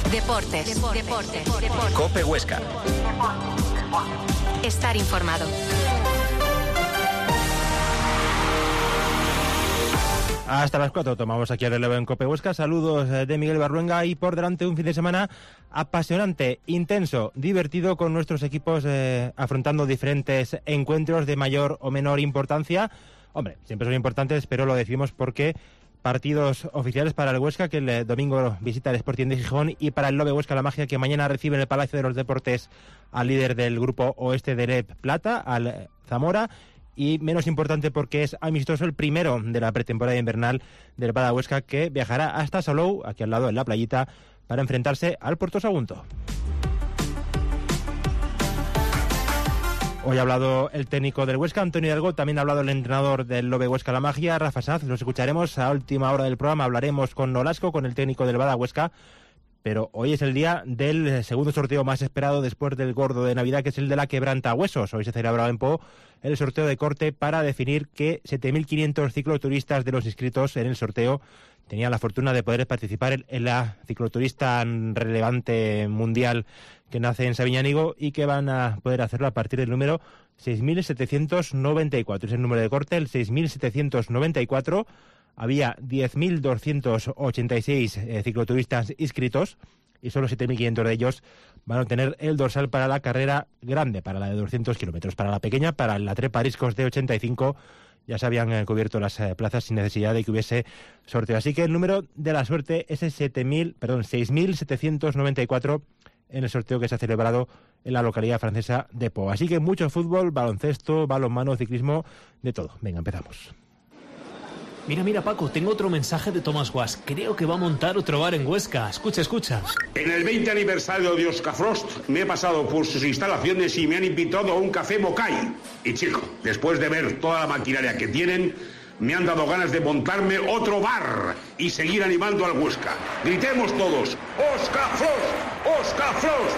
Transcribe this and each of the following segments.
Deportes. COPE Huesca. Estar informado. Hasta las 4 tomamos aquí el relevo en COPE Huesca. Saludos de Miguel Barruenga y por delante un fin de semana apasionante, intenso, divertido con nuestros equipos afrontando diferentes encuentros de mayor o menor importancia. Hombre, siempre son importantes, pero lo decimos porque partidos oficiales para el Huesca, que el domingo visita el Sporting de Gijón, y para el Lobe Huesca La Magia, que mañana recibe en el Palacio de los Deportes al líder del grupo oeste de LEP Plata, al Zamora. Y menos importante porque es amistoso el primero de la pretemporada invernal del Bada Huesca, que viajará hasta Salou, aquí al lado en la playita, para enfrentarse al Puerto Sagunto. Hoy ha hablado el técnico del Huesca, Antonio Hidalgo, también ha hablado el entrenador del Lobe Huesca La Magia, Rafa Sanz. Los escucharemos a última hora del programa, hablaremos con Nolasco, con el técnico del Bada Huesca. Pero hoy es el día del segundo sorteo más esperado después del gordo de Navidad, que es el de la quebrantahuesos. Hoy se celebraba en Po el sorteo de corte para definir que 7.500 cicloturistas de los inscritos en el sorteo tenían la fortuna de poder participar en la cicloturista relevante mundial que nace en Sabiñánigo y que van a poder hacerlo a partir del número 6.794. Es el número de corte, el 6.794. Había 10.286 cicloturistas inscritos y solo 7.500 de ellos van a obtener el dorsal para la carrera grande, para la de 200 kilómetros. Para la pequeña, para la Trepa Riscos de 85, ya se habían cubierto las plazas sin necesidad de que hubiese sorteo. Así que el número de la suerte es el 6.794 en el sorteo que se ha celebrado en la localidad francesa de Po. Así que mucho fútbol, baloncesto, balonmano, ciclismo, de todo. Venga, empezamos. Mira, Paco, tengo otro mensaje de Thomas Was. Creo que va a montar otro bar en Huesca. Escucha. En el 20 aniversario de Oscar Frost me he pasado por sus instalaciones y me han invitado a un café Mocay. Y chico, después de ver toda la maquinaria que tienen, me han dado ganas de montarme otro bar y seguir animando al Huesca. Gritemos todos: ¡Oscar Frost! ¡Oscar Frost!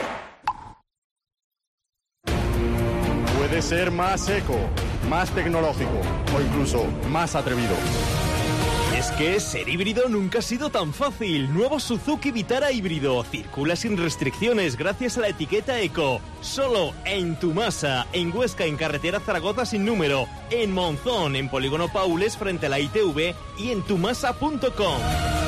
Puede ser más eco, más tecnológico o incluso más atrevido. Es que ser híbrido nunca ha sido tan fácil. Nuevo Suzuki Vitara híbrido. Circula sin restricciones gracias a la etiqueta Eco. Solo en Tumasa, en Huesca, en carretera Zaragoza sin número, en Monzón, en Polígono Paules frente a la ITV y en tumasa.com.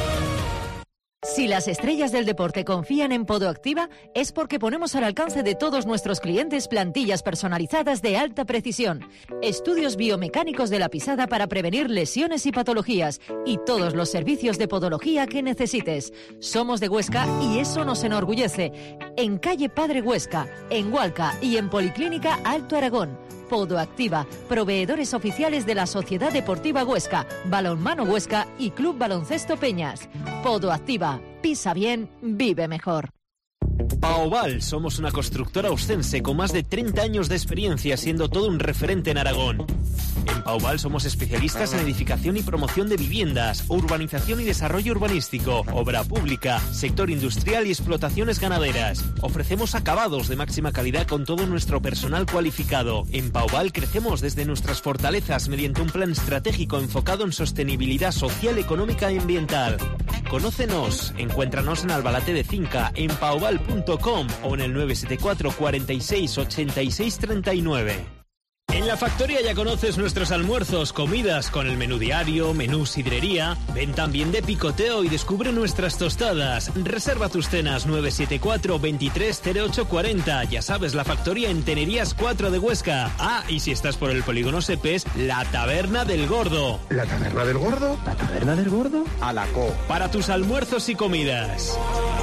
Si las estrellas del deporte confían en Podoactiva, es porque ponemos al alcance de todos nuestros clientes plantillas personalizadas de alta precisión, estudios biomecánicos de la pisada para prevenir lesiones y patologías, y todos los servicios de podología que necesites. Somos de Huesca y eso nos enorgullece. En calle Padre Huesca, en Hualca y en Policlínica Alto Aragón. Podoactiva, proveedores oficiales de la Sociedad Deportiva Huesca, Balonmano Huesca y Club Baloncesto Peñas. Podoactiva, pisa bien, vive mejor. Paoval, somos una constructora austense con más de 30 años de experiencia, siendo todo un referente en Aragón. En Paoval somos especialistas en edificación y promoción de viviendas, urbanización y desarrollo urbanístico, obra pública, sector industrial y explotaciones ganaderas. Ofrecemos acabados de máxima calidad con todo nuestro personal cualificado. En Paoval crecemos desde nuestras fortalezas mediante un plan estratégico enfocado en sostenibilidad social, económica y ambiental. Conócenos, encuéntranos en Albalate de Cinca, en paoval.com o en el 974 46 86 39. En la factoría ya conoces nuestros almuerzos, comidas con el menú diario, menú sidrería. Ven también de picoteo y descubre nuestras tostadas. Reserva tus cenas 974 23 08 40. Ya sabes, la factoría en Tenerías 4 de Huesca. Ah, y si estás por el polígono Sepes, la Taberna del Gordo. ¿La Taberna del Gordo? ¿La Taberna del Gordo? A la co. Para tus almuerzos y comidas.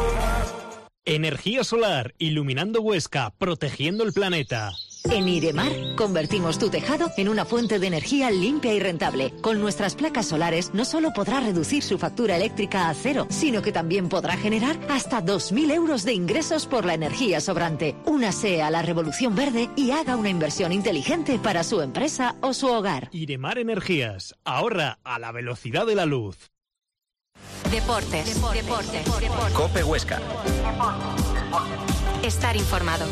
Energía solar, iluminando Huesca, protegiendo el planeta. En Iremar convertimos tu tejado en una fuente de energía limpia y rentable. Con nuestras placas solares no solo podrá reducir su factura eléctrica a cero, sino que también podrá generar hasta 2.000 euros de ingresos por la energía sobrante. Únase a la revolución verde y haga una inversión inteligente para su empresa o su hogar. Iremar Energías, ahorra a la velocidad de la luz. Deportes. COPE Huesca. Estar informado.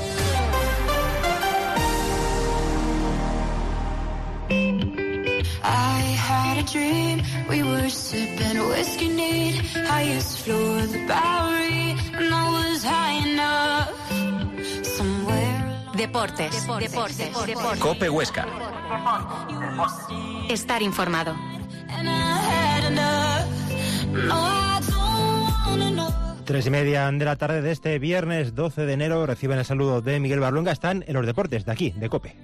I had a dream, we were sipping whiskey neat, highest floor of the Bowery, and I was Deportes. Cope Huesca. Estar informado. 3:30 de la tarde de este viernes 12 de enero. Reciben el saludo de Miguel Barluenga. Están en los deportes de aquí, de Cope.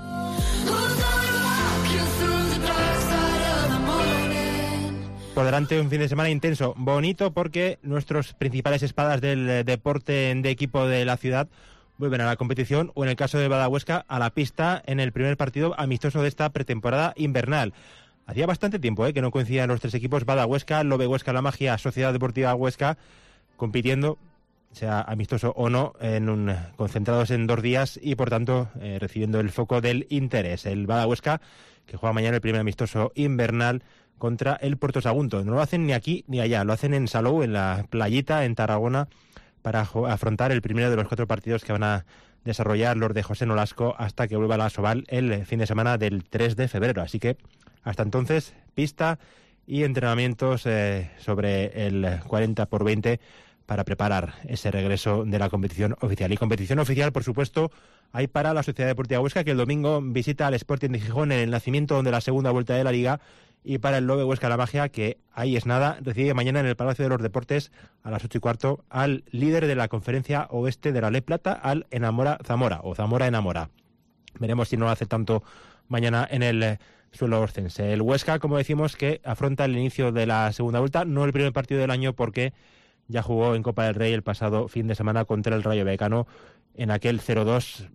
Por delante un fin de semana intenso, bonito, porque nuestros principales espadas del deporte de equipo de la ciudad vuelven a la competición, o en el caso de Bada Huesca, a la pista en el primer partido amistoso de esta pretemporada invernal. Hacía bastante tiempo que no coincidían los tres equipos, Bada Huesca, Lobe Huesca, La Magia, Sociedad Deportiva Huesca, compitiendo, sea amistoso o no, concentrados en 2 días y por tanto recibiendo el foco del interés. El Bada Huesca, que juega mañana el primer amistoso invernal contra el Puerto Sagunto. No lo hacen ni aquí ni allá, lo hacen en Salou, en la playita, en Tarragona, para afrontar el primero de los 4 partidos que van a desarrollar los de José Nolasco hasta que vuelva a la Soval el fin de semana del 3 de febrero. Así que hasta entonces, pista y entrenamientos sobre el 40x20 para preparar ese regreso de la competición oficial. Y competición oficial, por supuesto, hay para la Sociedad Deportiva Huesca, que el domingo visita al Sporting de Gijón en el nacimiento de la segunda vuelta de la Liga, y para el Lobe Huesca La Magia, que ahí es nada, recibe mañana en el Palacio de los Deportes a las 8:15 al líder de la Conferencia Oeste de la Le Plata, al Enamora Zamora, o Zamora Enamora. Veremos si no lo hace tanto mañana en el suelo orcense. El Huesca, como decimos, que afronta el inicio de la segunda vuelta, no el primer partido del año, porque ya jugó en Copa del Rey el pasado fin de semana contra el Rayo Vallecano en aquel 0-2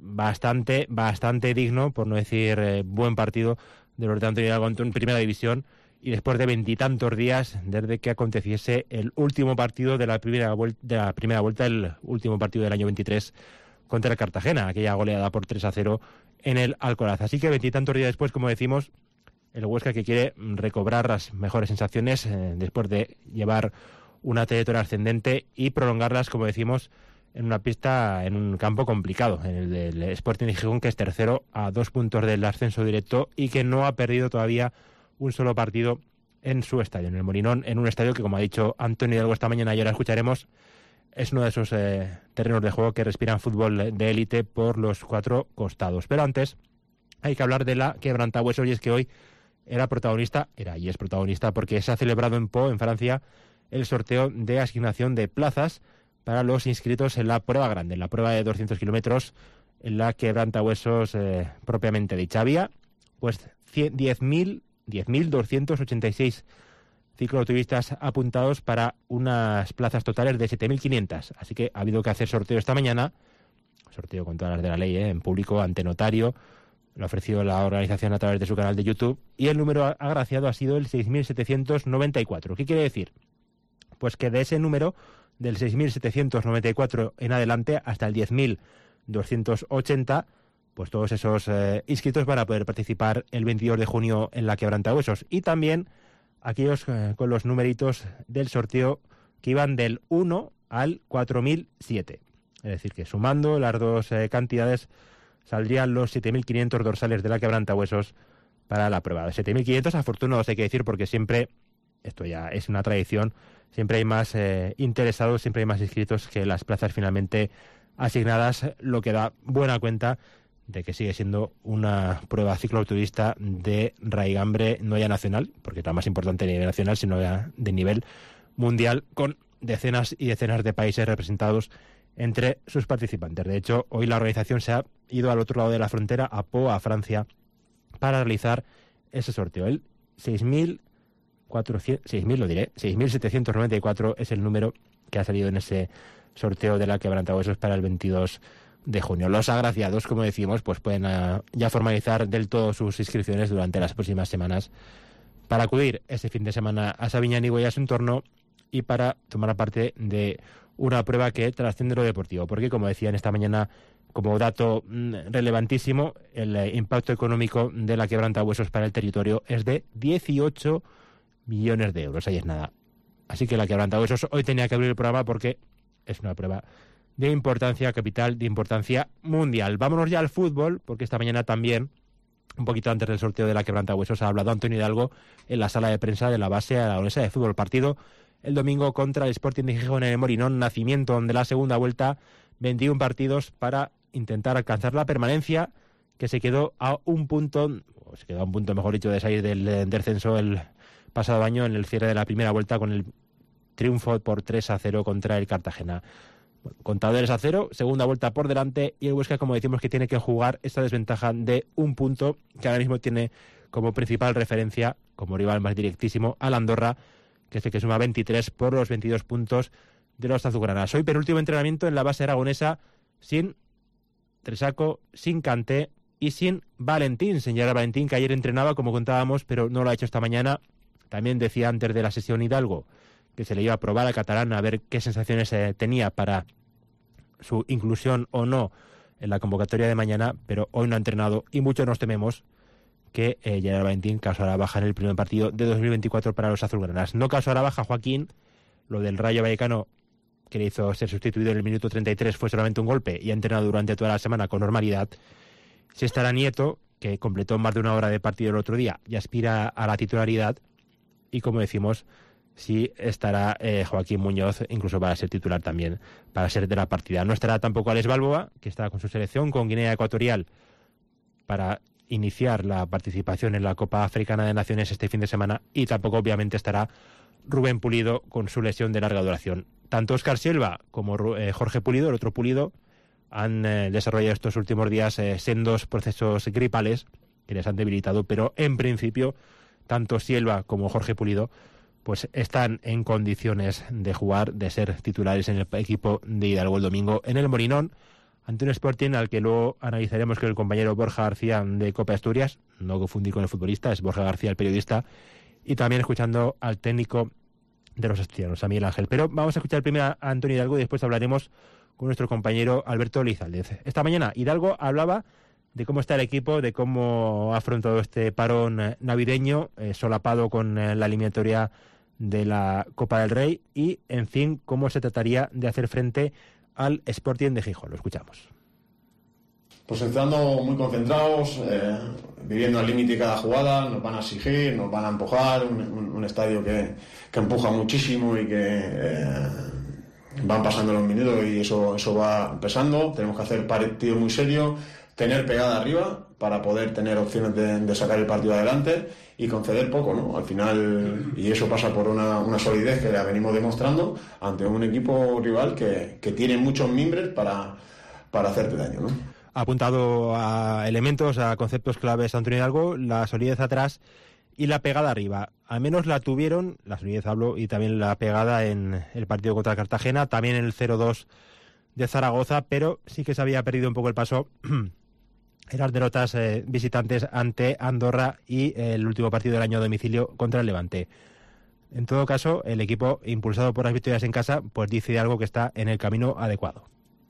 bastante digno, por no decir buen partido, de los de Antonio Hidalgo en primera división, y después de 20 y tantos días desde que aconteciese el último partido de la primera vuelta, el último partido del año 23 contra el Cartagena, aquella goleada por 3-0 en el Alcoraz. Así que 20 y tantos días después, como decimos, el Huesca, que quiere recobrar las mejores sensaciones después de llevar una trayectoria ascendente y prolongarlas, como decimos, en una pista, en un campo complicado, en el del Sporting de Gijón, que es tercero a 2 puntos del ascenso directo y que no ha perdido todavía un solo partido en su estadio, en el Molinón, en un estadio que, como ha dicho Antonio Hidalgo esta mañana y ahora escucharemos, es uno de esos terrenos de juego que respiran fútbol de élite por los 4 costados. Pero antes hay que hablar de la quebrantahuesos, y es que hoy era y es protagonista, porque se ha celebrado en Pau, en Francia, el sorteo de asignación de plazas para los inscritos en la prueba grande, en la prueba de 200 kilómetros, en la quebrantahuesos propiamente dicha. Había pues 10.286 cicloturistas apuntados para unas plazas totales de 7.500. Así que ha habido que hacer sorteo esta mañana, sorteo con todas las de la ley, en público, ante notario. Lo ha ofrecido la organización a través de su canal de YouTube, y el número agraciado ha sido el 6.794. ¿Qué quiere decir? Pues que de ese número, del 6.794 en adelante hasta el 10.280, pues todos esos inscritos van a poder participar el 22 de junio en la quebrantahuesos. Y también aquellos con los numeritos del sorteo que iban del 1 al 4.007. Es decir, que sumando las dos cantidades saldrían los 7.500 dorsales de la quebrantahuesos para la prueba. De 7.500 afortunados, hay que decir, porque siempre, esto ya es una tradición, siempre hay más interesados, siempre hay más inscritos que las plazas finalmente asignadas, lo que da buena cuenta de que sigue siendo una prueba cicloturista de raigambre, no ya nacional, porque es la más importante a nivel nacional, sino ya de nivel mundial, con decenas y decenas de países representados entre sus participantes. De hecho, hoy la organización se ha ido al otro lado de la frontera, a Pau, a Francia, para realizar ese sorteo. El 6.794 es el número que ha salido en ese sorteo de la quebrantahuesos para el 22 de junio. Los agraciados, como decimos, pues pueden ya formalizar del todo sus inscripciones durante las próximas semanas para acudir ese fin de semana a Sabiñánigo y a su entorno, y para tomar parte de una prueba que trasciende lo deportivo, porque, como decían esta mañana, como dato relevantísimo, el impacto económico de la quebrantahuesos para el territorio es de 18 millones de euros. Ahí es nada. Así que la quebrantahuesos hoy tenía que abrir el programa porque es una prueba de importancia capital, de importancia mundial. Vámonos ya al fútbol, porque esta mañana también, un poquito antes del sorteo de la quebrantahuesos, ha hablado Antonio Hidalgo en la sala de prensa de la base aragonesa de fútbol. Partido el domingo contra el Sporting de Gijón en el Molinón, nacimiento de la segunda vuelta, 21 partidos para intentar alcanzar la permanencia, que se quedó a un punto, mejor dicho, de salir del descenso el pasado año en el cierre de la primera vuelta con el triunfo por 3-0 contra el Cartagena. Bueno, contadores a 0, segunda vuelta por delante, y el Huesca, como decimos, que tiene que jugar esta desventaja de un punto, que ahora mismo tiene como principal referencia, como rival más directísimo, al Andorra, que es el que suma 23 por los 22 puntos de los azulgranas. Hoy penúltimo entrenamiento en la base aragonesa, sin Tresaco, sin Kanté y sin Valentín. Señora Valentín, que ayer entrenaba, como contábamos, pero no lo ha hecho esta mañana. También decía antes de la sesión Hidalgo que se le iba a probar al catalán a ver qué sensaciones tenía para su inclusión o no en la convocatoria de mañana, pero hoy no ha entrenado y mucho nos tememos que Gerard Valentín causará baja en el primer partido de 2024 para los azulgranas. No causará baja Joaquín, lo del Rayo Vallecano, que le hizo ser sustituido en el minuto 33, fue solamente un golpe y ha entrenado durante toda la semana con normalidad. Si estará Nieto, que completó más de una hora de partido el otro día y aspira a la titularidad, y como decimos, si estará Joaquín Muñoz, incluso para ser titular también, para ser de la partida. No estará tampoco Alex Balboa, que está con su selección, con Guinea Ecuatorial, para iniciar la participación en la Copa Africana de Naciones este fin de semana, y tampoco obviamente estará Rubén Pulido con su lesión de larga duración. Tanto Óscar Silva como Jorge Pulido, el otro Pulido, han desarrollado estos últimos días sendos procesos gripales que les han debilitado, pero en principio tanto Silva como Jorge Pulido pues están en condiciones de jugar, de ser titulares en el equipo de Hidalgo el domingo en el Molinón, ante un Sporting al que luego analizaremos con el compañero Borja García de Copa Asturias, no confundir con el futbolista, es Borja García el periodista, y también escuchando al técnico de los asturianos, a Miguel Ángel. Pero vamos a escuchar primero a Antonio Hidalgo y después hablaremos con nuestro compañero Alberto Lizaldez. Esta mañana Hidalgo hablaba de cómo está el equipo, de cómo ha afrontado este parón navideño, solapado con la eliminatoria de la Copa del Rey, y, en fin, cómo se trataría de hacer frente al Sporting de Gijón. Lo escuchamos. Pues entrando muy concentrados, viviendo al límite cada jugada, nos van a exigir, nos van a empujar, un estadio que empuja muchísimo y que van pasando los minutos y eso va pesando. Tenemos que hacer partido muy serio, tener pegada arriba para poder tener opciones de sacar el partido adelante y conceder poco, ¿no? Al final, y eso pasa por una solidez que la venimos demostrando ante un equipo rival que tiene muchos mimbres para hacerte daño, ¿no? Ha apuntado a elementos, a conceptos claves Antonio Hidalgo, la solidez atrás y la pegada arriba. Al menos la tuvieron, la solidez hablo, y también la pegada en el partido contra Cartagena, también en el 0-2 de Zaragoza, pero sí que se había perdido un poco el paso en las derrotas visitantes ante Andorra y el último partido del año a domicilio contra el Levante. En todo caso, el equipo, impulsado por las victorias en casa, pues dice algo que está en el camino adecuado.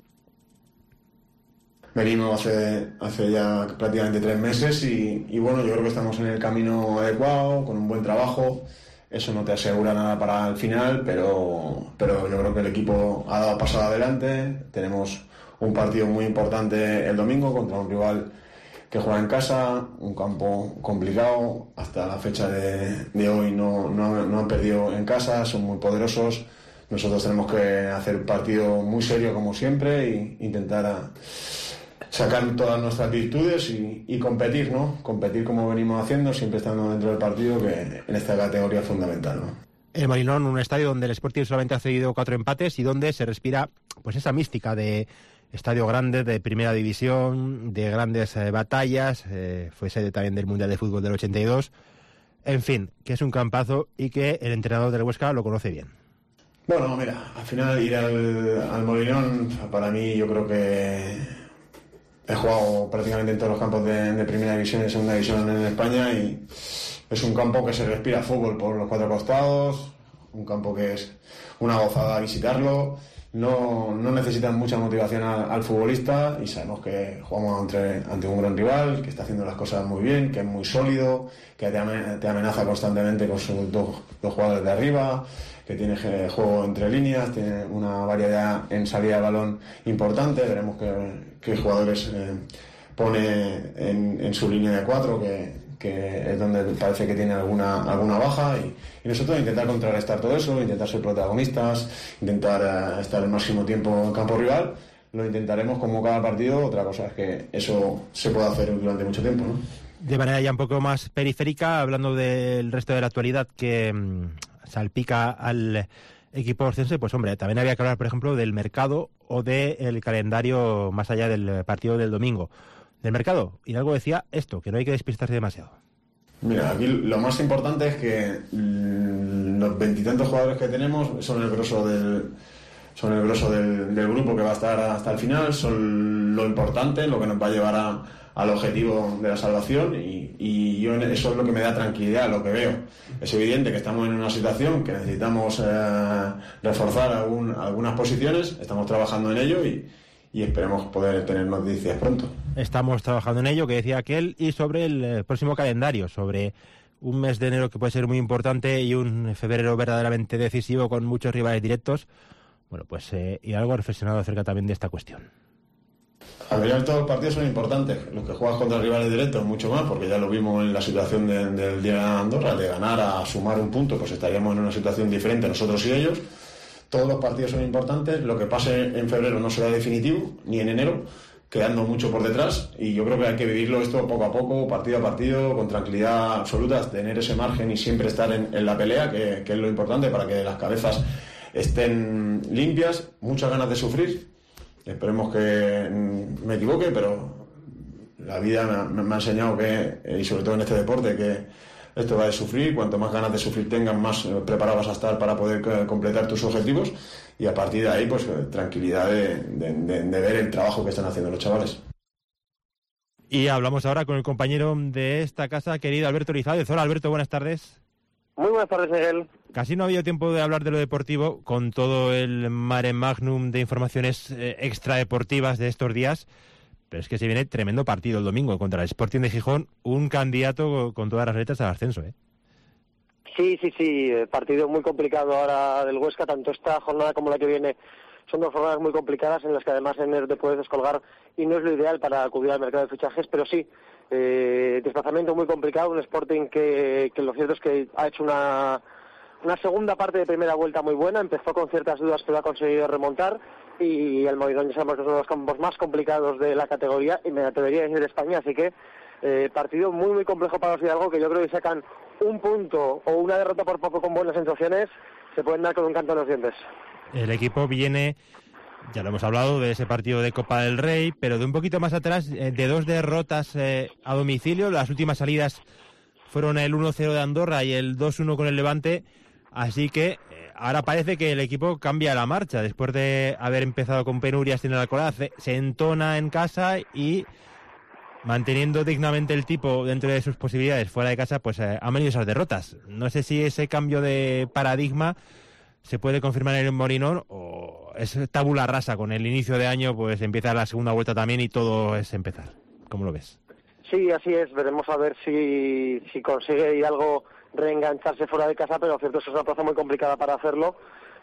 Venimos hace ya prácticamente 3 meses y bueno, yo creo que estamos en el camino adecuado, con un buen trabajo. Eso no te asegura nada para el final, pero yo creo que el equipo ha dado paso adelante. Tenemos un partido muy importante el domingo contra un rival que juega en casa, un campo complicado. Hasta la fecha de hoy no han perdido en casa, son muy poderosos. Nosotros tenemos que hacer un partido muy serio como siempre e intentar sacar todas nuestras virtudes y competir, ¿no? Competir como venimos haciendo, siempre estando dentro del partido, que en esta categoría es fundamental, ¿no? El Molinón, un estadio donde el Sporting solamente ha cedido 4 empates y donde se respira pues esa mística de estadio grande, de primera división, de grandes batallas, fue sede también del Mundial de Fútbol del 82, en fin, que es un campazo y que el entrenador del Huesca lo conoce bien. Bueno, mira, al final ir al Molinón, para mí, yo creo que he jugado prácticamente en todos los campos de primera división y de segunda división en España y es un campo que se respira fútbol por los 4 costados, un campo que es una gozada visitarlo, no necesitan mucha motivación al futbolista y sabemos que jugamos ante un gran rival, que está haciendo las cosas muy bien, que es muy sólido, que te amenaza constantemente con sus dos jugadores de arriba, que tiene juego entre líneas, tiene una variedad en salida de balón importante. Veremos qué jugadores pone en su línea de 4, que es donde parece que tiene alguna baja, y nosotros intentar contrarrestar todo eso, intentar ser protagonistas, intentar estar el máximo tiempo en campo rival, lo intentaremos como cada partido. Otra cosa es que eso se puede hacer durante mucho tiempo, ¿no? De manera ya un poco más periférica, hablando del resto de la actualidad que salpica al equipo oscense, pues hombre, también había que hablar, por ejemplo, del mercado o del calendario más allá del partido del domingo. Del mercado, Hidalgo decía esto, que no hay que despistarse demasiado. Mira, aquí lo más importante es que los 20 y tantos jugadores que tenemos son el grosso del grupo que va a estar hasta el final, son lo importante, lo que nos va a llevar al objetivo de la salvación, y yo eso es lo que me da tranquilidad, lo que veo. Es evidente que estamos en una situación que necesitamos reforzar algunas posiciones, estamos trabajando en ello y esperemos poder tener noticias pronto. Estamos trabajando en ello, que decía aquel, y sobre el próximo calendario, sobre un mes de enero que puede ser muy importante y un febrero verdaderamente decisivo con muchos rivales directos. Bueno, pues Hidalgo ha reflexionado acerca también de esta cuestión. Al final todos los partidos son importantes, los que juegas contra rivales directos mucho más, porque ya lo vimos en la situación del día de Andorra, de ganar a sumar un punto, pues estaríamos en una situación diferente nosotros y ellos. Todos los partidos son importantes, lo que pase en febrero no será definitivo, ni en enero, quedando mucho por detrás, y yo creo que hay que vivirlo esto poco a poco, partido a partido, con tranquilidad absoluta, tener ese margen y siempre estar en la pelea, que es lo importante para que las cabezas estén limpias, muchas ganas de sufrir. Esperemos que me equivoque, pero la vida me ha enseñado que, y sobre todo en este deporte, que esto va de sufrir. Cuanto más ganas de sufrir tengas, más preparado vas a estar para poder completar tus objetivos, y a partir de ahí, pues tranquilidad de ver el trabajo que están haciendo los chavales. Y hablamos ahora con el compañero de esta casa, querido Alberto Rizález. Hola, Alberto, buenas tardes. Muy buenas tardes, Miguel. Casi no ha habido tiempo de hablar de lo deportivo, con todo el mare magnum de informaciones extradeportivas de estos días, pero es que se viene tremendo partido el domingo contra el Sporting de Gijón, un candidato con todas las letras al ascenso, ¿eh? Sí, partido muy complicado ahora del Huesca, tanto esta jornada como la que viene. Son dos jornadas muy complicadas en las que además en enero te puedes descolgar, y no es lo ideal para acudir al mercado de fichajes, pero sí, desplazamiento muy complicado, un Sporting que lo cierto es que ha hecho una segunda parte de primera vuelta muy buena, empezó con ciertas dudas pero ha conseguido remontar, y el Molinón ya sabemos que es uno de los campos más complicados de la categoría y me atrevería a decir de España, así que partido muy muy complejo para los Hidalgo, que yo creo que sacan un punto o una derrota por poco con buenas sensaciones, se pueden dar con un canto en los dientes. El equipo viene, ya lo hemos hablado, de ese partido de Copa del Rey, pero de un poquito más atrás, de dos derrotas a domicilio. Las últimas salidas fueron el 1-0 de Andorra y el 2-1 con el Levante, así que ahora parece que el equipo cambia la marcha. Después de haber empezado con penurias en el Alcoraz, se entona en casa y, manteniendo dignamente el tipo dentro de sus posibilidades fuera de casa, pues han venido esas derrotas. No sé si ese cambio de paradigma se puede confirmar en el Molinón o es tabula rasa. Con el inicio de año pues empieza la segunda vuelta también y todo es empezar. ¿Cómo lo ves? Sí, así es. Veremos a ver si consigue Hidalgo reengancharse fuera de casa, pero lo cierto es que es una plaza muy complicada para hacerlo.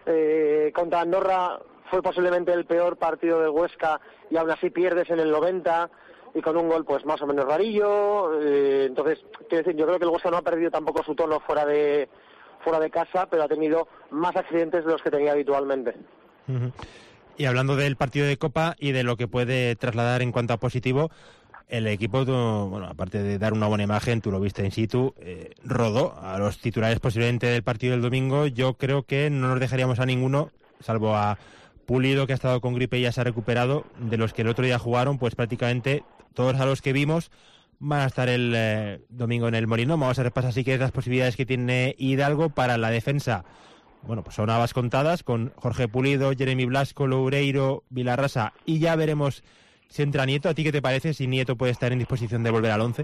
Contra Andorra fue posiblemente el peor partido del Huesca y aún así pierdes en el 90 y con un gol pues más o menos rarillo. Entonces, quiero decir, yo creo que el Huesca no ha perdido tampoco su tono fuera de casa, pero ha tenido más accidentes de los que tenía habitualmente. Uh-huh. Y hablando del partido de Copa y de lo que puede trasladar en cuanto a positivo, el equipo, bueno, aparte de dar una buena imagen, tú lo viste in situ, rodó a los titulares posiblemente del partido del domingo. Yo creo que no nos dejaríamos a ninguno, salvo a Pulido, que ha estado con gripe y ya se ha recuperado. De los que el otro día jugaron, pues prácticamente todos a los que vimos van a estar el domingo en el Molinón. Vamos a repasar así que las posibilidades que tiene Hidalgo para la defensa. Bueno, pues son habas contadas, con Jorge Pulido, Jeremy Blasco, Loureiro, Vilarrasa, y ya veremos si entra Nieto. ¿A ti qué te parece si Nieto puede estar en disposición de volver al 11?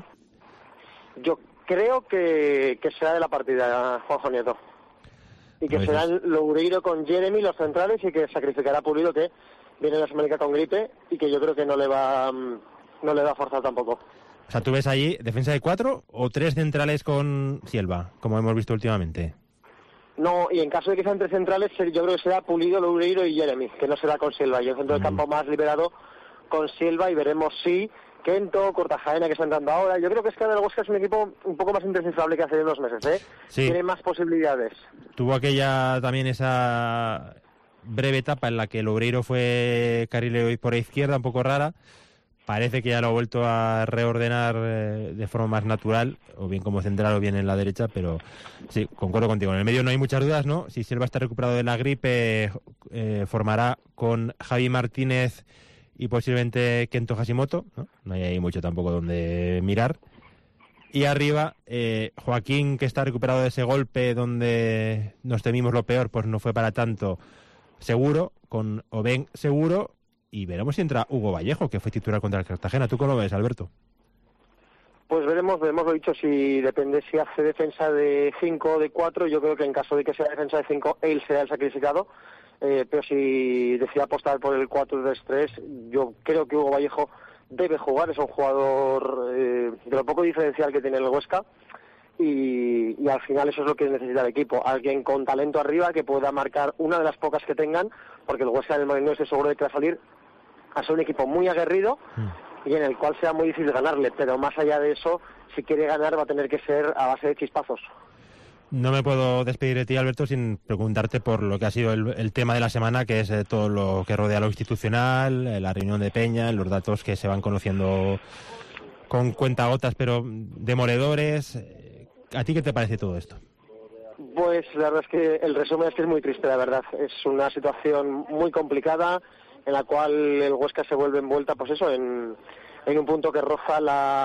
Yo creo que será de la partida Juanjo Nieto. Y que serán Loureiro con Jeremy los centrales, y que sacrificará Pulido, que viene la semana con gripe y que yo creo que no le va a forzar tampoco. O sea, ¿tú ves allí defensa de 4 o 3 centrales con Silva, como hemos visto últimamente? No, y en caso de que sean 3 centrales, yo creo que será Pulido, Loureiro y Jeremy, que no será con Silva. Y el centro del campo más liberado con Silva, y veremos si Kento, Cortajarena, que está entrando ahora. Yo creo que es que el Huesca es un equipo un poco más indescifrable que hace 2 meses, ¿eh? Sí. Tiene más posibilidades. Tuvo aquella también esa breve etapa en la que el Obreiro fue carrilero por la izquierda, un poco rara. Parece que ya lo ha vuelto a reordenar de forma más natural, o bien como central o bien en la derecha, pero sí, concuerdo contigo. En el medio no hay muchas dudas, ¿no? Si Silva está recuperado de la gripe, formará con Javi Martínez y posiblemente Kento Hashimoto, ¿no? No hay ahí mucho tampoco donde mirar. Y arriba, Joaquín, que está recuperado de ese golpe donde nos temimos lo peor, pues no fue para tanto, seguro, con Oben seguro. Y veremos si entra Hugo Vallejo, que fue titular contra el Cartagena. ¿Tú cómo lo ves, Alberto? Pues veremos, lo dicho, si depende si hace defensa de 5 o de 4. Yo creo que en caso de que sea defensa de 5, él será el sacrificado. Pero si decide apostar por el 4-3-3, yo creo que Hugo Vallejo debe jugar. Es un jugador de lo poco diferencial que tiene el Huesca. Y al final eso es lo que necesita el equipo, alguien con talento arriba que pueda marcar una de las pocas que tengan, porque el Huesca del Molinón estoy seguro de que va a salir a ser un equipo muy aguerrido y en el cual sea muy difícil ganarle, pero más allá de eso, si quiere ganar va a tener que ser a base de chispazos. No me puedo despedir de ti, Alberto, sin preguntarte por lo que ha sido el tema de la semana, que es todo lo que rodea lo institucional, la reunión de Peña, los datos que se van conociendo con cuentagotas pero demoledores. ¿A ti qué te parece todo esto? Pues la verdad es que el resumen es que es muy triste, la verdad. Es una situación muy complicada en la cual el Huesca se vuelve envuelta, pues eso, en un punto que roza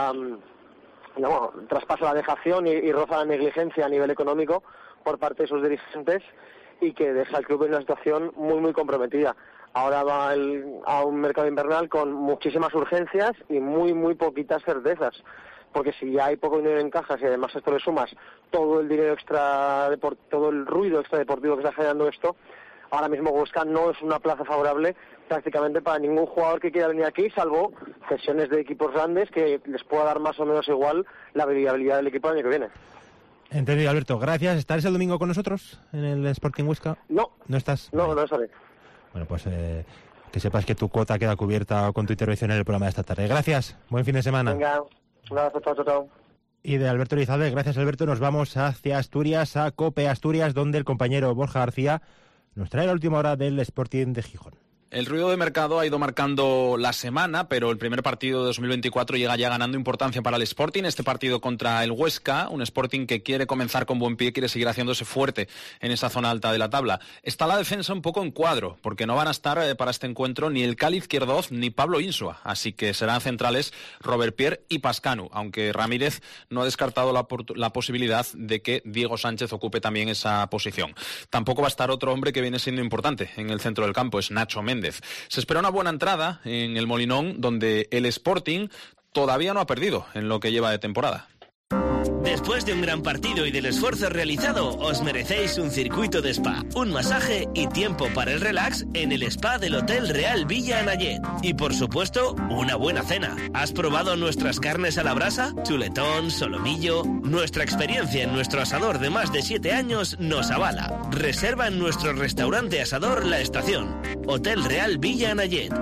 traspasa la dejación y roza la negligencia a nivel económico por parte de sus dirigentes y que deja al club en una situación muy, muy comprometida. Ahora va a un mercado invernal con muchísimas urgencias y muy, muy poquitas certezas. Porque si ya hay poco dinero en cajas y además esto le sumas todo el dinero todo el ruido extradeportivo que está generando esto, ahora mismo Huesca no es una plaza favorable prácticamente para ningún jugador que quiera venir aquí, salvo cesiones de equipos grandes que les pueda dar más o menos igual la viabilidad del equipo el año que viene. Entendido, Alberto. Gracias. ¿Estarás el domingo con nosotros en el Sporting Huesca? No. ¿No estás? No, no estaré. Bueno, pues que sepas que tu cuota queda cubierta con tu intervención en el programa de esta tarde. Gracias. Buen fin de semana. Venga. Un abrazo, chao. Y de Alberto Elizalde, gracias Alberto, nos vamos hacia Asturias, a COPE Asturias, donde el compañero Borja García nos trae la última hora del Sporting de Gijón. El ruido de mercado ha ido marcando la semana, pero el primer partido de 2024 llega ya ganando importancia para el Sporting. Este partido contra el Huesca, un Sporting que quiere comenzar con buen pie, quiere seguir haciéndose fuerte en esa zona alta de la tabla. Está la defensa un poco en cuadro, porque no van a estar para este encuentro ni el Cali Izquierdoz ni Pablo Insua. Así que serán centrales Robert Pierre y Pascanu, aunque Ramírez no ha descartado la posibilidad de que Diego Sánchez ocupe también esa posición. Tampoco va a estar otro hombre que viene siendo importante en el centro del campo, es Nacho Méndez. Se espera una buena entrada en el Molinón, donde el Sporting todavía no ha perdido en lo que lleva de temporada. Después de un gran partido y del esfuerzo realizado, os merecéis un circuito de spa, un masaje y tiempo para el relax en el spa del Hotel Real Villa Anayet. Y por supuesto, una buena cena. ¿Has probado nuestras carnes a la brasa? Chuletón, solomillo. Nuestra experiencia en nuestro asador de más de 7 años nos avala. Reserva en nuestro restaurante asador La Estación. Hotel Real Villa Anayet.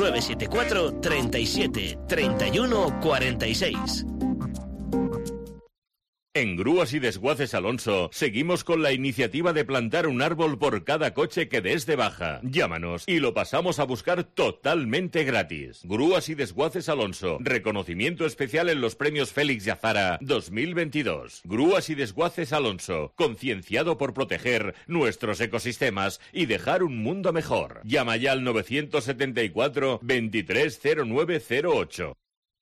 974 37 31 46. En Grúas y Desguaces Alonso seguimos con la iniciativa de plantar un árbol por cada coche que des de baja. Llámanos y lo pasamos a buscar totalmente gratis. Grúas y Desguaces Alonso. Reconocimiento especial en los premios Félix y Azara 2022. Grúas y Desguaces Alonso. Concienciado por proteger nuestros ecosistemas y dejar un mundo mejor. Llama ya al 974 230908.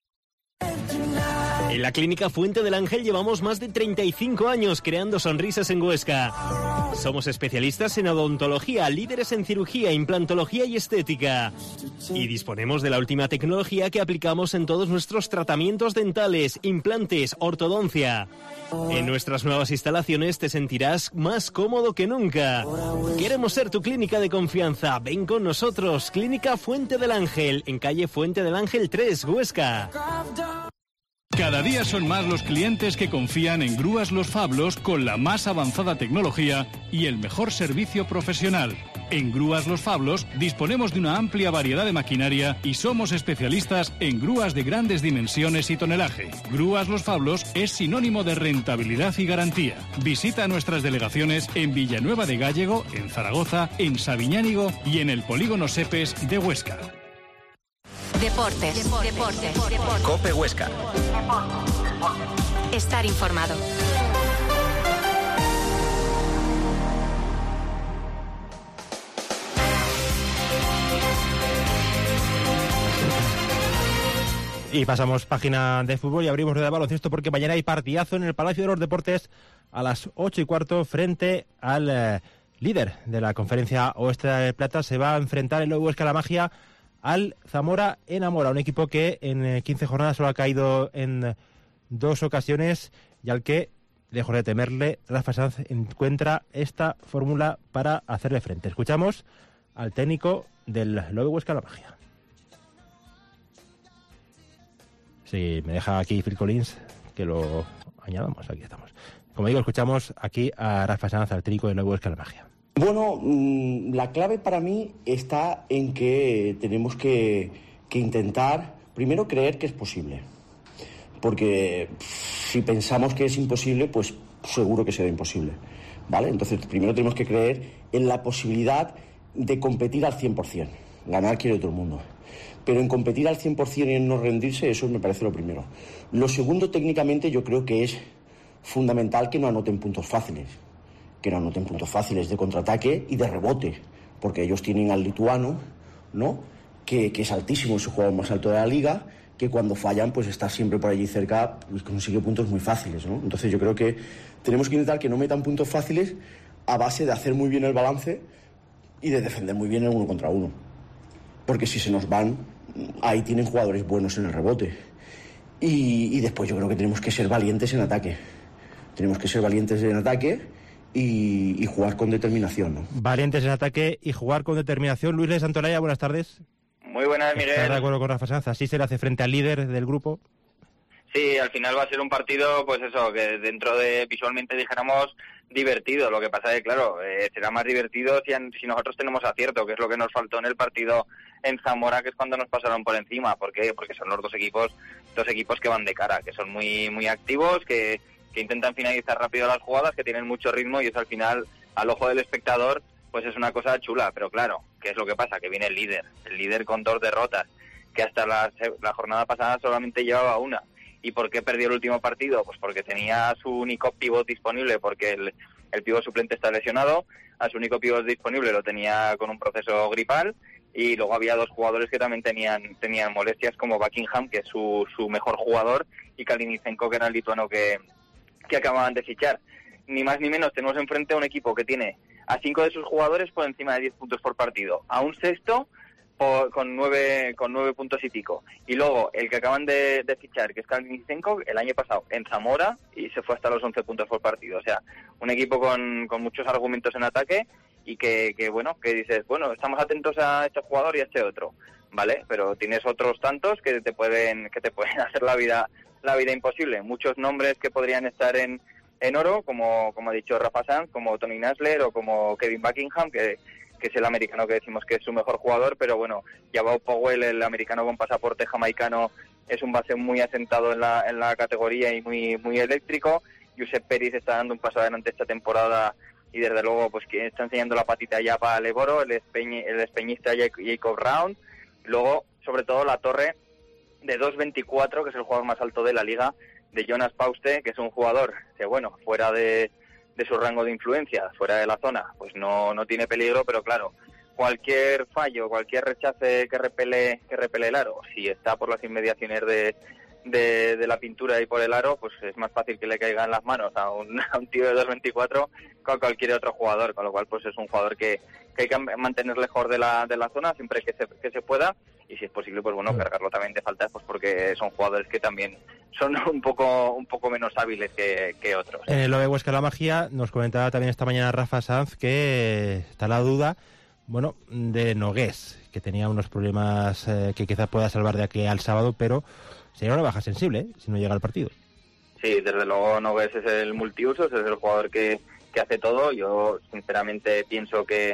En la Clínica Fuente del Ángel llevamos más de 35 años creando sonrisas en Huesca. Somos especialistas en odontología, líderes en cirugía, implantología y estética. Y disponemos de la última tecnología que aplicamos en todos nuestros tratamientos dentales, implantes, ortodoncia. En nuestras nuevas instalaciones te sentirás más cómodo que nunca. Queremos ser tu clínica de confianza. Ven con nosotros. Clínica Fuente del Ángel, en calle Fuente del Ángel 3, Huesca. Cada día son más los clientes que confían en Grúas Los Fablos con la más avanzada tecnología y el mejor servicio profesional. En Grúas Los Fablos disponemos de una amplia variedad de maquinaria y somos especialistas en grúas de grandes dimensiones y tonelaje. Grúas Los Fablos es sinónimo de rentabilidad y garantía. Visita nuestras delegaciones en Villanueva de Gállego, en Zaragoza, en Sabiñánigo y en el Polígono Sepes de Huesca. Deportes. Cope Huesca. Estar informado. Y pasamos página de fútbol y abrimos rueda de baloncesto porque mañana hay partidazo en el Palacio de los Deportes a las 8:15 frente al líder de la Conferencia Oeste de Plata. Se va a enfrentar el Lobo Huesca La Magia al Zamora Enamora, un equipo que en 15 jornadas solo ha caído en 2 ocasiones y al que, lejos de temerle, Rafa Sanz encuentra esta fórmula para hacerle frente. Escuchamos al técnico del Lobo Huesca La Magia. Si me deja aquí Phil Collins, que lo añadamos, aquí estamos. Como digo, escuchamos aquí a Rafa Sanz, al técnico del Lobo Huesca La Magia. Bueno, la clave para mí está en que tenemos que intentar, primero, creer que es posible. Porque si pensamos que es imposible, pues seguro que será imposible, ¿vale? Entonces, primero tenemos que creer en la posibilidad de competir al 100%. Ganar quiere todo el mundo. Pero en competir al 100% y en no rendirse, eso me parece lo primero. Lo segundo, técnicamente, yo creo que es fundamental que no anoten puntos fáciles. Que no anoten puntos fáciles de contraataque y de rebote. Porque ellos tienen al lituano, ¿no? Que es altísimo, es el jugador más alto de la liga, que cuando fallan, pues está siempre por allí cerca y consigue puntos muy fáciles, ¿no? Entonces yo creo que tenemos que intentar que no metan puntos fáciles a base de hacer muy bien el balance y de defender muy bien el 1 contra 1. Porque si se nos van, ahí tienen jugadores buenos en el rebote. Y después yo creo que tenemos que ser valientes en ataque. Tenemos que ser valientes en ataque y jugar con determinación, ¿no? Valientes en ataque y jugar con determinación. Luis de Santolaya, buenas tardes. Muy buenas, Miguel. ¿Estás de acuerdo con Rafa Sanz? ¿Así se le hace frente al líder del grupo? Sí, al final va a ser un partido, pues eso, que dentro de, visualmente dijéramos, divertido. Lo que pasa es que, claro, será más divertido si nosotros tenemos acierto, que es lo que nos faltó en el partido en Zamora, que es cuando nos pasaron por encima. ¿Por qué? Porque son los dos equipos que van de cara, que son muy muy activos, que intentan finalizar rápido las jugadas, que tienen mucho ritmo, y eso al final, al ojo del espectador, pues es una cosa chula. Pero claro, ¿qué es lo que pasa? Que viene el líder con 2 derrotas, que hasta la jornada pasada solamente llevaba 1. ¿Y por qué perdió el último partido? Pues porque tenía su único pívot disponible, porque el pívot suplente está lesionado, a su único pívot disponible lo tenía con un proceso gripal, y luego había 2 jugadores que también tenían molestias, como Buckingham, que es su mejor jugador, y Kalinicenko, que era el lituano que acababan de fichar. Ni más ni menos, tenemos enfrente a un equipo que tiene a 5 de sus jugadores por encima de 10 puntos por partido, a un sexto con 9 puntos y pico, y luego el que acaban de fichar, que es Kalinicenko, el año pasado en Zamora, y se fue hasta los 11 puntos por partido. O sea, un equipo con muchos argumentos en ataque, y que dices, bueno, estamos atentos a este jugador y a este otro, ¿vale? Pero tienes otros tantos que te pueden hacer la vida imposible. Muchos nombres que podrían estar en oro, como ha dicho Rafa Sanz, como Tony Nasler o como Kevin Buckingham, que es el americano que decimos que es su mejor jugador, pero bueno, Jabao Powell, el americano con pasaporte jamaicano, es un base muy asentado en la categoría y muy muy eléctrico. Josep Peris está dando un paso adelante esta temporada, y desde luego pues que está enseñando la patita ya para Leboro, el espeñista Jacob Round. Luego, sobre todo, la torre de 2.24, que es el jugador más alto de la liga, de Jonas Pauste, que es un jugador que, bueno, fuera de su rango de influencia, fuera de la zona, pues no tiene peligro, pero claro, cualquier fallo, cualquier rechace que repele el aro, si está por las inmediaciones de la pintura y por el aro, pues es más fácil que le caigan las manos a un tío de 2.24 que a cualquier otro jugador, con lo cual pues es un jugador que hay que mantener lejos de la zona siempre que se pueda, y si es posible, pues bueno, cargarlo también de faltas, pues porque son jugadores que también son un poco menos hábiles que otros. En lo de Huesca La Magia nos comentaba también esta mañana Rafa Sanz que está la duda, bueno, de Nogués, que tenía unos problemas que quizás pueda salvar de aquí al sábado, pero sería una baja sensible, si no llega al partido. Sí, desde luego Nogués es el multiusos, es el jugador que hace todo. Yo sinceramente pienso que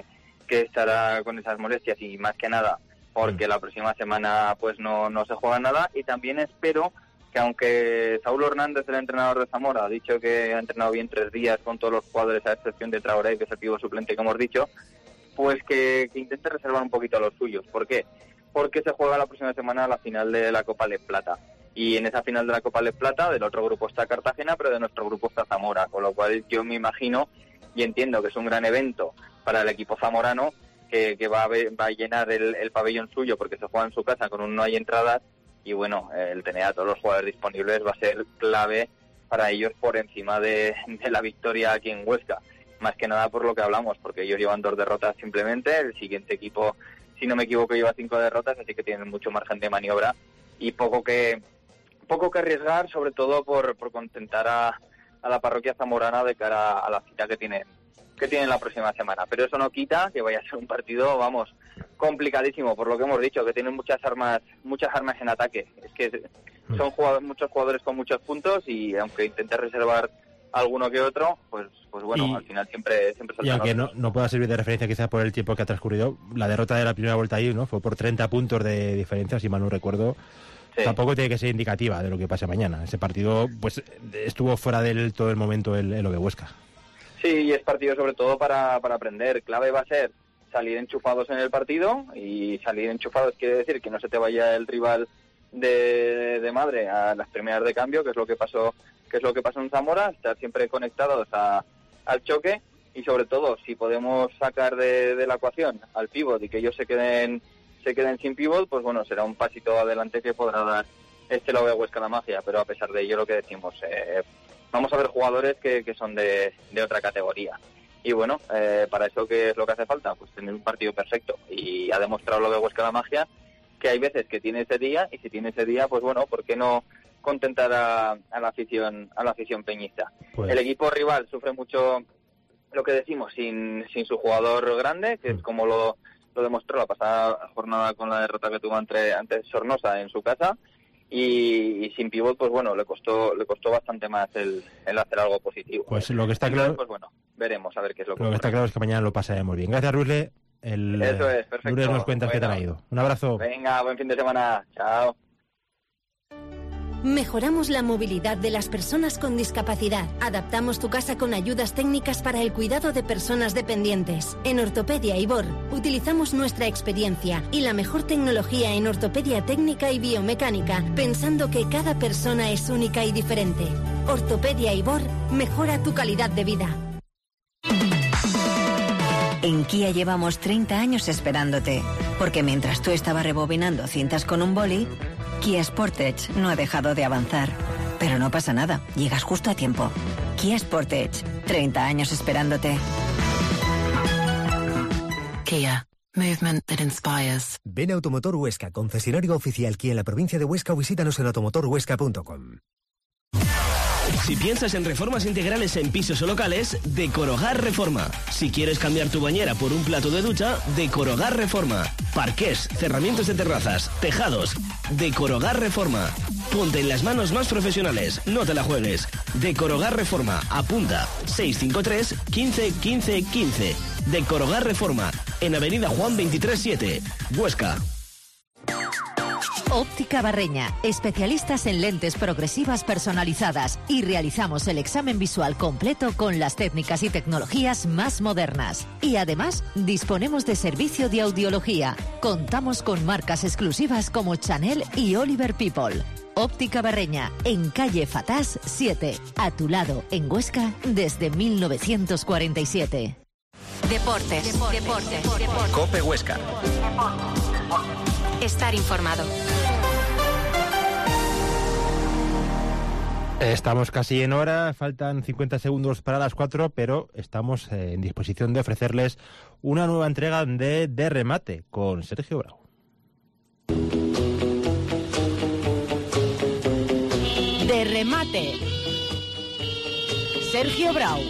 que estará con esas molestias y más que nada porque la próxima semana pues no se juega nada. Y también espero que, aunque Saulo Hernández, el entrenador de Zamora, ha dicho que ha entrenado bien 3 días con todos los jugadores a excepción de Traoré, que es el pívot suplente que hemos dicho, pues que intente reservar un poquito a los suyos. ¿Por qué? Porque se juega la próxima semana la final de la Copa Les Plata. Y en esa final de la Copa Les Plata, del otro grupo está Cartagena, pero de nuestro grupo está Zamora. Con lo cual yo me imagino y entiendo que es un gran evento para el equipo zamorano, que va a llenar el pabellón suyo porque se juega en su casa con un no hay entradas. Y bueno, el tener a todos los jugadores disponibles va a ser clave para ellos por encima de la victoria aquí en Huesca. Más que nada por lo que hablamos, porque ellos llevan 2 derrotas simplemente. El siguiente equipo, si no me equivoco, lleva 5 derrotas, así que tienen mucho margen de maniobra y poco que arriesgar, sobre todo por contentar a la parroquia zamorana de cara a la cita que tienen la próxima semana. Pero eso no quita que vaya a ser un partido, vamos, complicadísimo, por lo que hemos dicho, que tienen muchas armas en ataque. Es que son muchos jugadores con muchos puntos y aunque intentes reservar alguno que otro, pues bueno, al final siempre y aunque no pueda servir de referencia quizás por el tiempo que ha transcurrido, la derrota de la primera vuelta ahí, ¿no? Fue por 30 puntos de diferencia, si mal no recuerdo. Sí. Tampoco tiene que ser indicativa de lo que pase mañana. Ese partido pues estuvo fuera del todo el momento el OB Huesca. Sí, y es partido sobre todo para aprender. Clave va a ser salir enchufados en el partido, y salir enchufados quiere decir que no se te vaya el rival de madre a las primeras de cambio, que es lo que pasó en Zamora, estar siempre conectados al choque, y sobre todo si podemos sacar de la ecuación al pívot y que ellos se queden sin pívot, pues bueno, será un pasito adelante que podrá dar este OB Huesca La Magia. Pero a pesar de ello, lo que decimos, vamos a ver jugadores que son de otra categoría. Y bueno, para eso, ¿qué es lo que hace falta? Pues tener un partido perfecto. Y ha demostrado lo de Huesca La Magia que hay veces que tiene ese día, y si tiene ese día, pues bueno, ¿por qué no contentar a la afición peñista? Pues el equipo rival sufre mucho, lo que decimos, sin su jugador grande, que es como lo demostró la pasada jornada con la derrota que tuvo ante Sornosa en su casa. Y sin pívot, pues bueno, le costó bastante más el hacer algo positivo. Pues lo que está claro, pues bueno, veremos a ver qué es lo que ocurre. Está claro es que mañana lo pasaremos bien. Gracias, Rusle. Eso es, perfecto. Lunes nos cuentas qué te ha ido. Un abrazo. Venga, buen fin de semana. Chao. Mejoramos la movilidad de las personas con discapacidad. Adaptamos tu casa con ayudas técnicas para el cuidado de personas dependientes. En Ortopedia Ibor utilizamos nuestra experiencia y la mejor tecnología en ortopedia técnica y biomecánica, pensando que cada persona es única y diferente. Ortopedia Ibor mejora tu calidad de vida. En Kia llevamos 30 años esperándote, porque mientras tú estabas rebobinando cintas con un boli, Kia Sportage no ha dejado de avanzar. Pero no pasa nada, llegas justo a tiempo. Kia Sportage, 30 años esperándote. Kia, movement that inspires. Ven a Automotor Huesca, concesionario oficial Kia en la provincia de Huesca, o visítanos en automotorhuesca.com. Si piensas en reformas integrales en pisos o locales, Decorogar Reforma. Si quieres cambiar tu bañera por un plato de ducha, Decorogar Reforma. Parqués, cerramientos de terrazas, tejados. Decorogar Reforma. Ponte en las manos más profesionales, no te la juegues. Decorogar Reforma. Apunta 653 15 15 15. Decorogar Reforma. En Avenida Juan 23-7, Huesca. Óptica Barreña, especialistas en lentes progresivas personalizadas, y realizamos el examen visual completo con las técnicas y tecnologías más modernas. Y además, disponemos de servicio de audiología. Contamos con marcas exclusivas como Chanel y Oliver People. Óptica Barreña, en calle Fatás 7, a tu lado, en Huesca, desde 1947. Deportes. COPE Huesca. Estar informado. Estamos casi en hora, faltan 50 segundos para las 4, pero estamos en disposición de ofrecerles una nueva entrega de Remate con Sergio Brau. De Remate, Sergio Brau.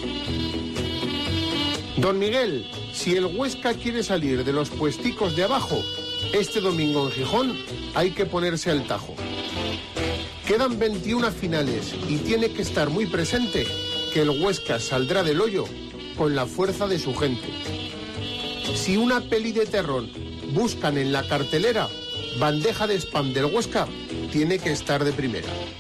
Don Miguel, si el Huesca quiere salir de los puesticos de abajo, este domingo en Gijón hay que ponerse al tajo. Quedan 21 finales y tiene que estar muy presente que el Huesca saldrá del hoyo con la fuerza de su gente. Si una peli de terror buscan en la cartelera, bandeja de spam del Huesca tiene que estar de primera.